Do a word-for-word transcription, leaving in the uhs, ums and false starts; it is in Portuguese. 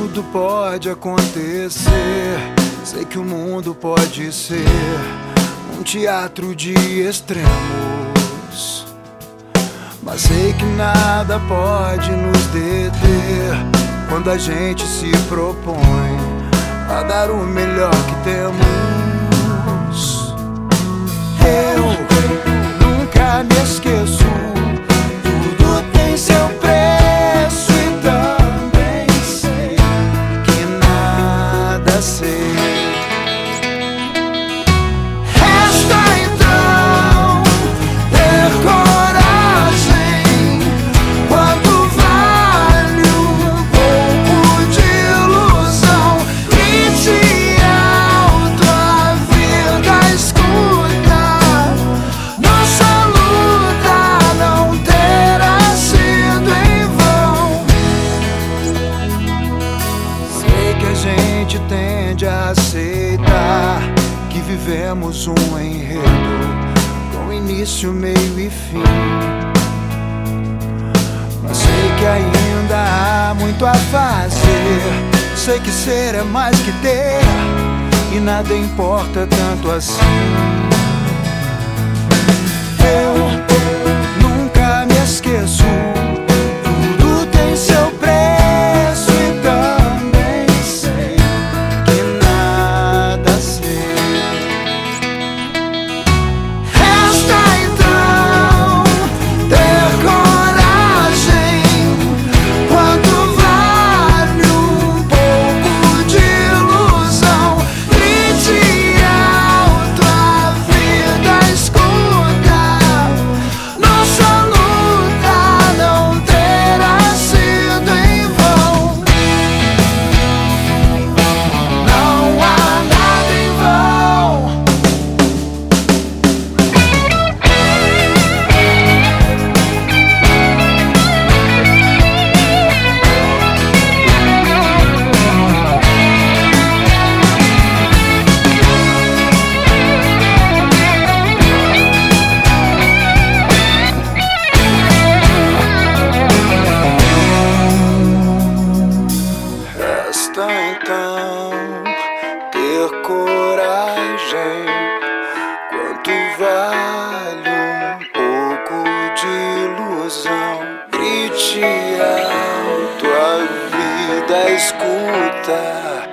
Tudo pode acontecer, sei que o mundo pode ser um teatro de extremos, mas sei que nada pode nos deter quando a gente se propõe a dar o melhor que temos. Eu nunca me esqueço, tudo tem seu preço e também sei que nada sei. Resta então ter coragem, quanto vale um pouco de ilusão, e te alto a vida escuta. Nossa luta não terá sido em vão. Sei que a gente tende a aceitar que vivemos um enredo com início, meio e fim, mas sei que ainda há muito a fazer. Sei que ser é mais que ter e nada importa tanto assim. Eu nunca me esqueço, tudo tem seu preço e também sei que nada sei. Resta então ter coragem, quanto vale um pouco de ilusão, grite alto a vida escuta. Nossa luta não terá sido em vão. Não há nada em vão. Resta então ter coragem, quanto vale um pouco de ilusão, grite alto a vida escuta.